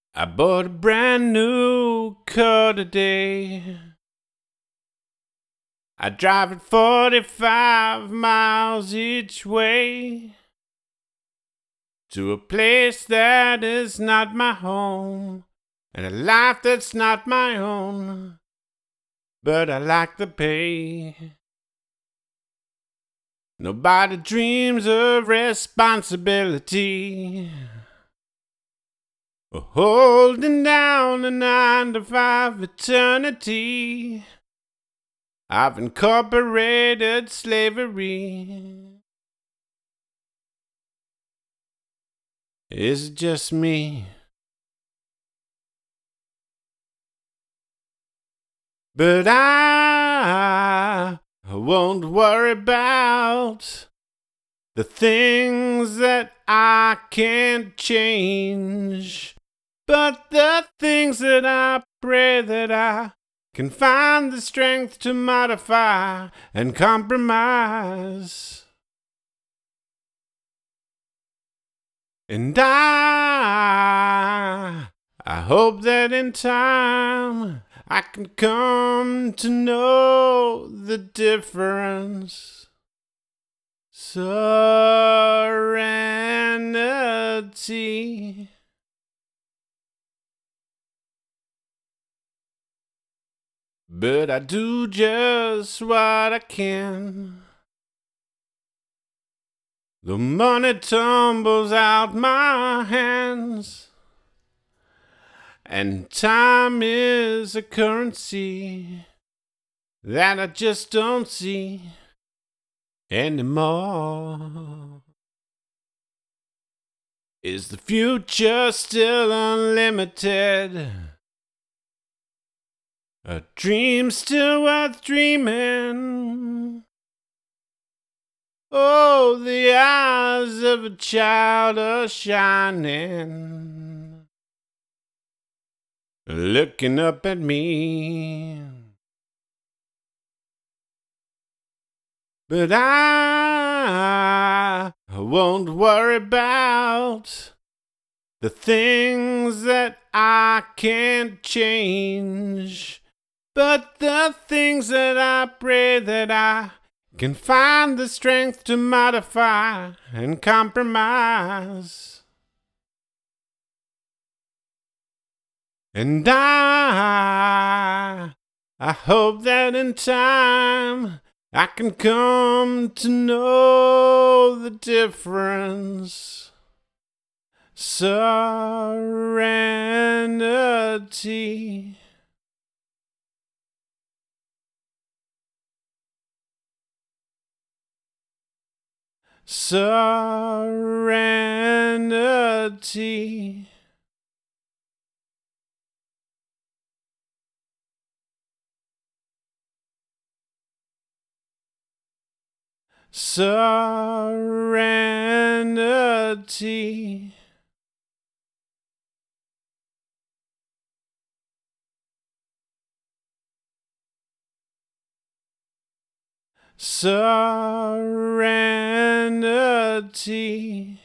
I bought a brand new car today. I drive it 45 miles each way to a place that is not my home and a life that's not my own, but I like the pay. Nobody dreams of responsibility or holding down a 9-to-5 eternity. I've incorporated slavery. Is it just me? But I won't worry about the things that I can't change, but the things that I pray that I can find the strength to modify and compromise. And I hope that in time I can come to know the difference. Serenity. But I do just what I can. The money tumbles out my hands, and time is a currency that I just don't see anymore. Is the future still unlimited? A dream still worth dreaming? Oh, the eyes of a child are shining, looking up at me. But I won't worry about the things that I can't change, but the things that I pray that I can find the strength to modify and compromise. And I hope that in time I can come to know the difference. Serenity. Serenity. Serenity. Serenity.